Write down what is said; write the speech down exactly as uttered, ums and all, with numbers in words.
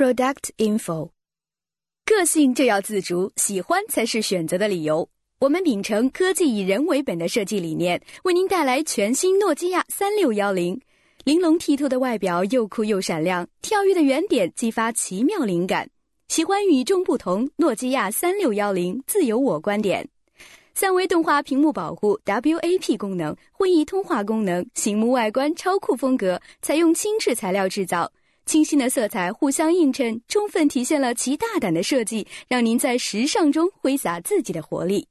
Product Info。 个性就要自主，喜欢才是选择的理由。我们秉承科技以人为本的设计理念，为您带来全新诺基亚三六一零。玲珑剔透的外表又酷又闪亮，跳跃的圆点激发奇妙灵感。喜欢与众不同，诺基亚三六一零自有我观点。三维动画屏幕保护 W A P 功能，会议通话功能，醒目外观超酷风格，采用轻质材料制造，清新的色彩互相映衬，充分体现了其大胆的设计，让您在时尚中挥洒自己的活力。